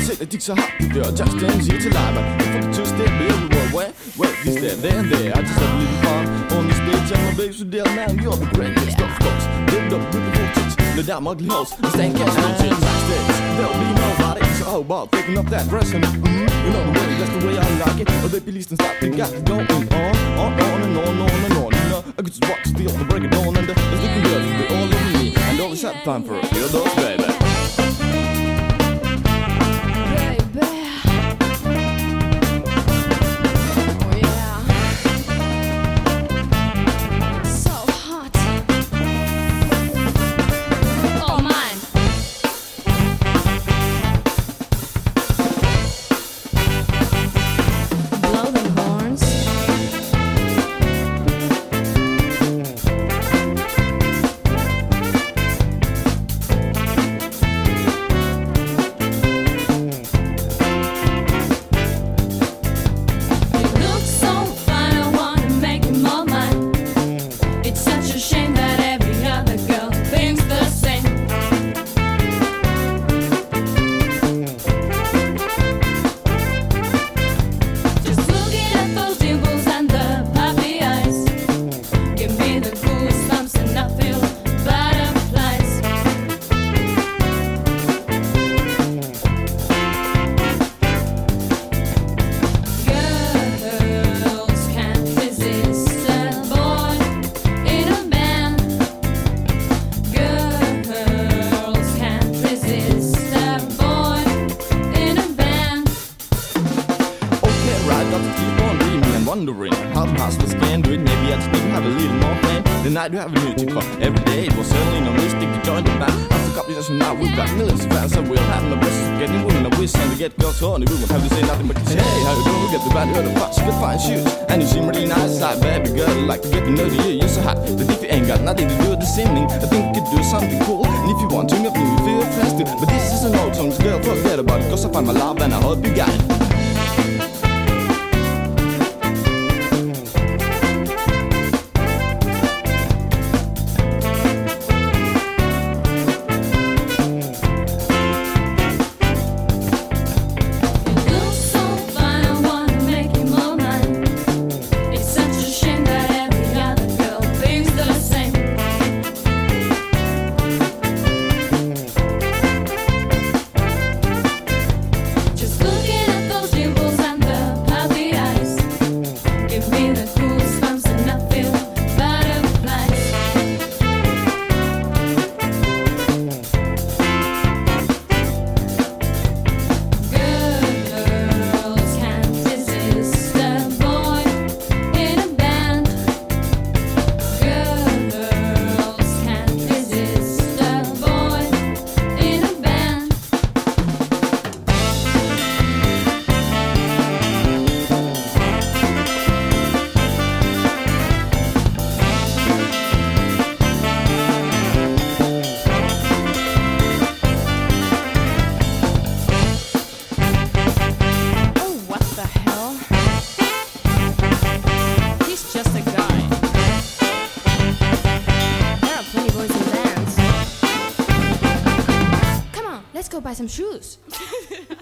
det ikke så hot. Det er just things here to lie, but if I could just step everywhere, where is there and there. I just have a little fun on the stage, and my baby should down now. You're the greatest of folks. Live up with the voltage, the damn ugly hoes, and staying cash on shit. Backstage, there'll be nobody. So how about picking up that dress and you know the way, that's the way I like it. Oh, baby, listen, stop, they got it going on and on. You know, I could just watch the old break it on, and the looking girls will be all over me, and always have time for a real dose, baby. Wondering how the hustlers can do it. Maybe I just need to have a little more fame than I do have a music for. Every day it was certainly no mistake to join the band. After a couple years from now we've got millions of fans, and we'll have no business of getting women. I wish and to get girls horny. We won't have to say nothing but to say, hey, how you doing? We get the bad, you heard the parts, you get fine shoes, and you seem really nice. Like, baby girl, I'd like to get to know you. You're so hot that if you ain't got nothing to do with this evening, I think you could do something cool. And if you want to, maybe you feel fast too. But this is an old song, girl, forget about it, cause I find my love and I hope you got it. Let's go buy some shoes.